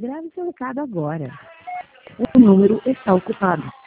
Grave seu recado agora. O número está ocupado.